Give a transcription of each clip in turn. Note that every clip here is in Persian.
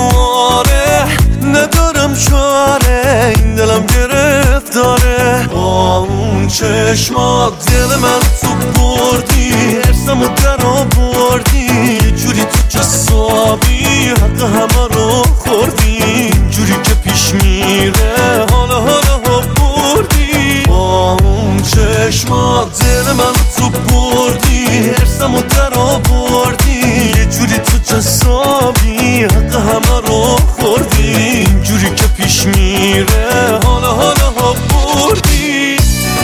آره ندارم چاره، این دلم گرفتاره. با اون چشمات دل من تو بردی، ارسمو در آوردی، یه جوری تو جسابی حق همه رو خوردی. جوری که پیش میره حالا بردی. با اون چشمات دل من تو بردی، ارسمو در آوردی، یه جوری تو جسابی حق همه رو خوردی. جوری که پیش میره حالا بردی.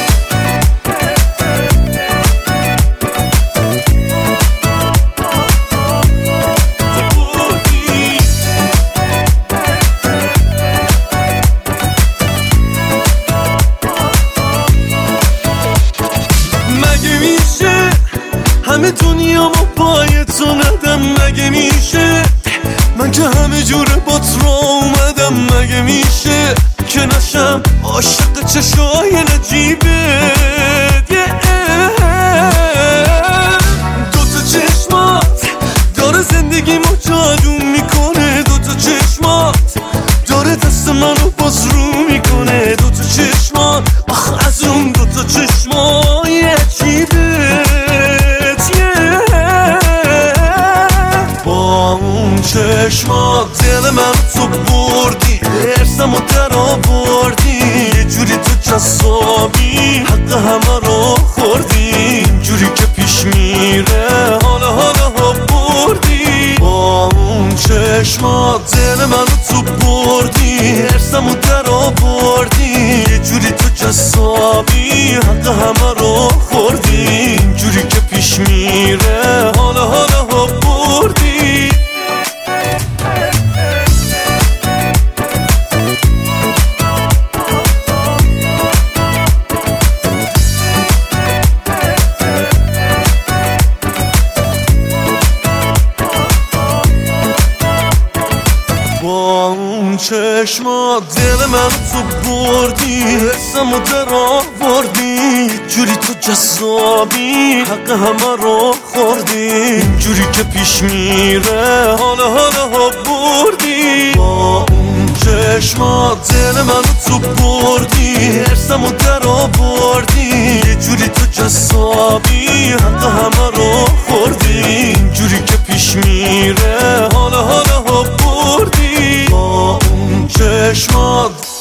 مگه میشه همه دنیا ما پای تو ندم؟ مگه میشه من که همه جوره بات را اومدم؟ مگه میشه که نشم عاشق چشای نجیبت؟ دوتا چشمات داره زندگیمو جادو میکنه، دوتا چشمات داره دست منو باز رو میکنه. دوتا چشمات آخ از اون دوتا چشمای عجیبت. با اون چشمات دل من تو بردی، ارسمو در آوردی، یه جوری تو جسابی حق همه رو خوردی. جوری که پیش میره حالا بردی. با اون چشمات دل من تو بردی، ارسمو در آوردی، یه جوری تو جسابی حق همه رو خوردی. جوری که پیش میره حالا بردی. با اون چشمات دل من تو بردی، حسمو در آوردی، جوری تو جسابی حق همه رو خوردی. جوری که پیش میره حالا بردی. با اون چشمات دل من تو بردی، حسمو در آوردی، یه جوری تو جسابی حق همه رو خوردی. جوری که پیش میره حالا بردی. با اون چشمات